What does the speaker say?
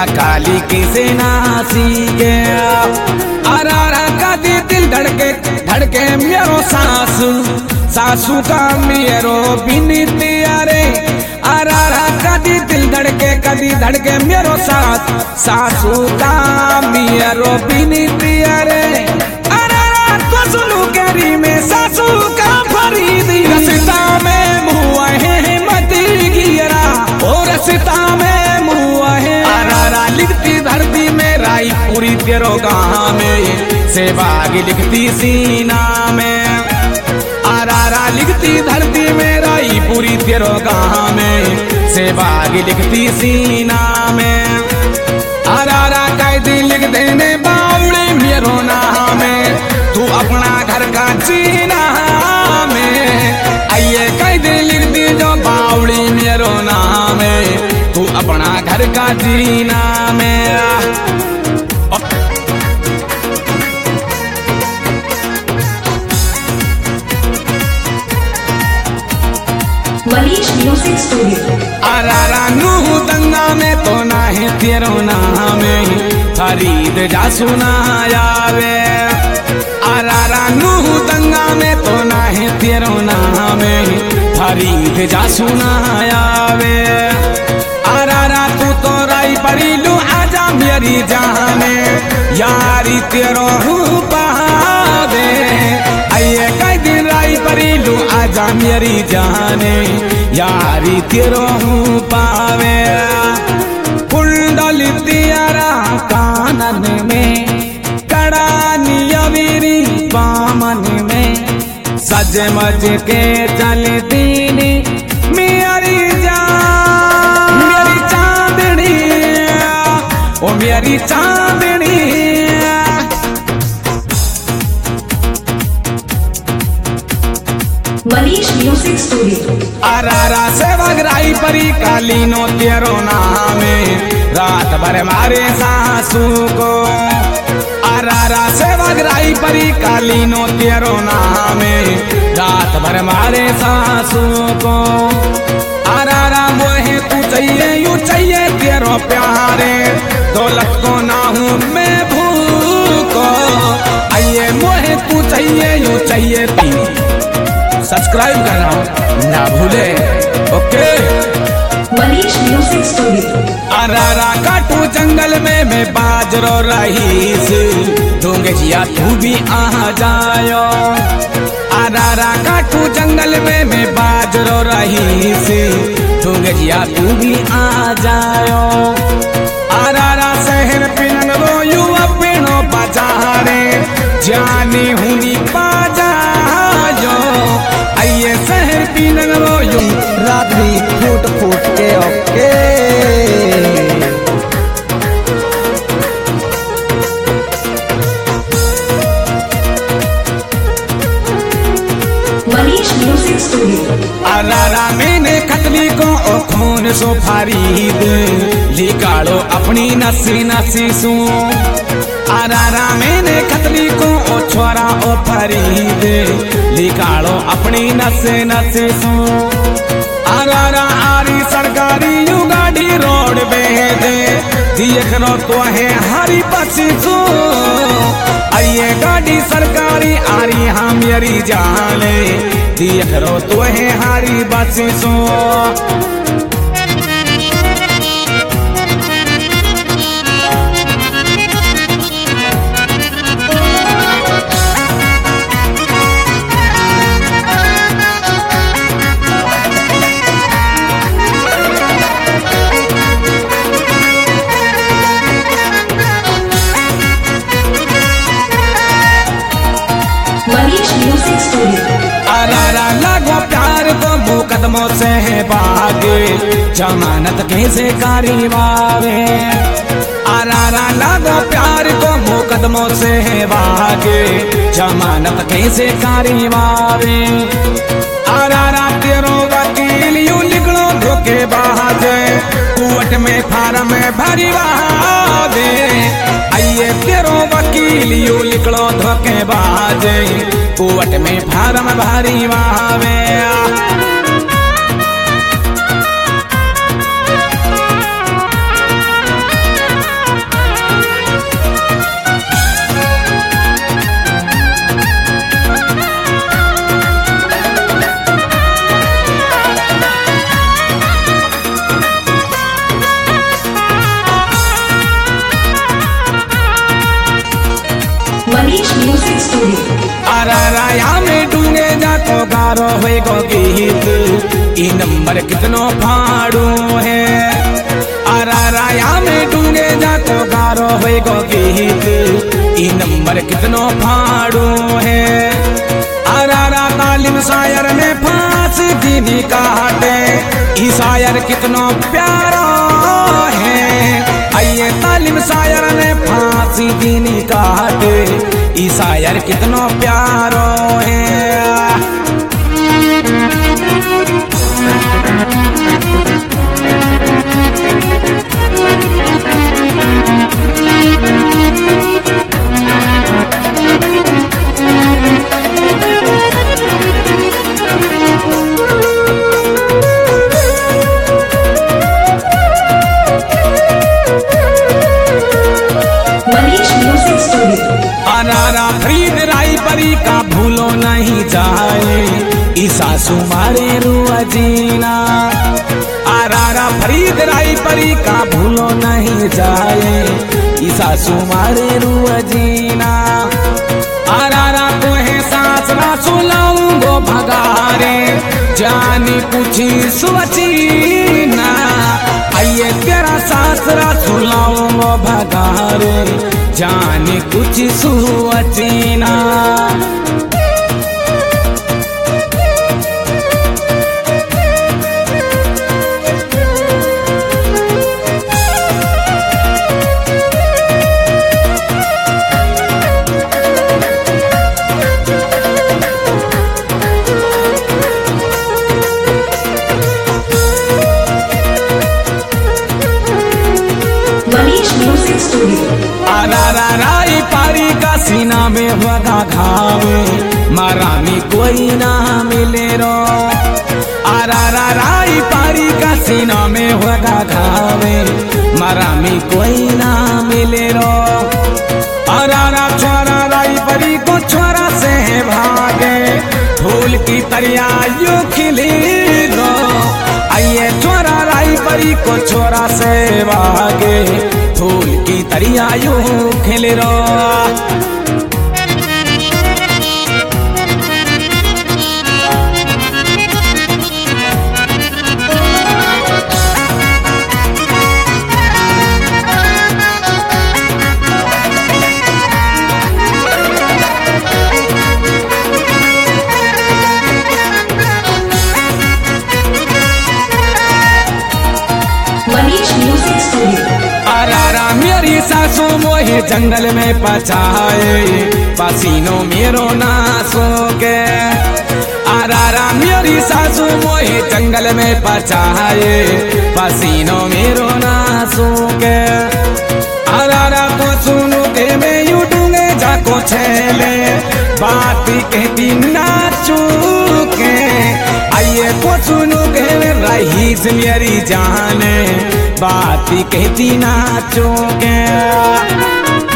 काली की सेना सीखे अरारा का दिल धड़के धड़के मेरो सासू का मेरो बिनती अरे अरारा का दिल धड़के कदी धड़के मेरो सासू का मेरो बिनती अरे अरारा तो सुनू केरी में सासू का फरीदी रसिता में मुआ है मती गिरा ओ रसिता में मुआ है अरारा लिखती धरती में राई पूरी तेरो गाँव में सेवागी लिखती सीना में अरारा लिखती धरती में राई पूरी तेरो गाँव में सेवागी लिखती सीना में अरारा कैदी लिख देने बावड़ी मेरो नाम में तू अपना घर का जीना में आइए कैदी लिख दी जो बावड़ी मेरो नाम में तू अपना घर का जीना में मनीष म्यूजिक स्टूडियो अरारा नूह दंगा में तो ना है तेरो नाम फरीद जा सुनायावे अरारा नूह दंगा में तो ना है तेरो नाम फरीद जा सुनायावे अरारा तू तो राई परीलू आजा मेरी जाने यारी तेरो पावे आइए कई दिन राई परीलू आजा मेरी जाने यारी तेरो पावे कुंडली तियारा कानन में कड़ानियवीरी बामन में सज मज के चल दीनी मेरी चांदनी ओ मेरी चांदनी मनीष म्यूजिक स्टूडियो अरारा से बगराई परी कालीनो तेरो नाम रात भर मारे सासू को अरारा से बगराई परी कालीनो तेरो नाम रात भर मारे सासू को अरारा मोहे तू चाहिए यू चाहिए तेरो प्यारे दौलत को ना हूँ मैं भूको आइए मोहे तू चाहिए यू चाहिए ती सब्सक्राइब करना ना भूले okay Manish music studio Arara काटू जंगल में मैं बाजरो रहीस दूंगे जिया तू भी आ जायो अरारा काटू जंगल में मैं बाजरो रहीस दूंगे जिया तू भी आ जायो अरारा शहर पिनन रो युवा पिनो बाजारे जानी हुनी बाजा आइए शहर पीनन रो रात भी फूट फूट के okay Manish music studio Arara मैंने कतली को ओ खून सो फरीद लिकाड़ो अपनी नसी नसी सू अरारा मैंने कतली को ओ छोरा ओ फरीद लिकाड़ो अपनी नसे नसे सू अरारा आरी सरकारी यू गाड़ी रोड बेदे देख रो तो है हरी बसी सू आइए गाड़ी सरकारी आरी हम मेरी जाने देख रो तो है हरी बसी सू अरारा लगो प्यार को मुकदमों से है भागे जमानत कैसे कारी वावे अरारा लगो प्यार को मुकदमों से है भागे जमानत कैसे कारी वावे अरारा तेरो वकील यू लिखलो धोखे बाजे कोर्ट में फार्म भरी दे आइए तेरो वकील यू लिखलो धोखे बाजे कोर्ट में फार्म भरी वावे गो गीत ई नंबर कितनो फाड़ू है अराराया में डूंगे जा तो गारो होए गो गीत ई नंबर कितनो फाड़ू है अरारा तालिम शायर में फांस दीनी काटे ई शायर कितनो प्यारा है आइए तालिम शायर में फांसी दीनी काटे ई शायर कितनो प्यारो है मनीष म्यूजिक स्टूडियो। अरारा फरीद राई परी का भूलो नहीं जाए ईसा सुमारे रुआ जीना अरारा फरीद राई परी का भूलो नहीं जाए ईसा सुमारे रुआ जीना अरारा तो है सासरा सुलाऊंगो भगारे जानी पूछी सुवचीना आइए तेरा सासरा सुलाऊंगो भगारे जाने कुछ सुवचीना मनीष म्यूजिक स्टूडियो। अरारा राई पारी का सीना में वगा घावे मारामी कोई ना मिले रो अरारा राई पारी का सीना में वगा घावे मारामी कोई ना मिले रो अरारा छोरा राई परी को छोरा से भागे फूल की तरिया यू खिली रो आइए छोरा राई परी को छोरा से भागे फूल की तरिया यू खिल रो मनीष म्यूजिक स्टूडियो। अरारा मेरी सासू मोहे जंगल में पचाए पसीनो मेरो ना सो के अरारा मेरी सासू मोहे जंगल में पचाए पसीनो मेरो ना सो के अरारा को सुनो के मैं यूं डूंगे जाको छेले बात कहती नाचू के आइए को सुनो के रहीस मेरी जान बात कहती नाचो के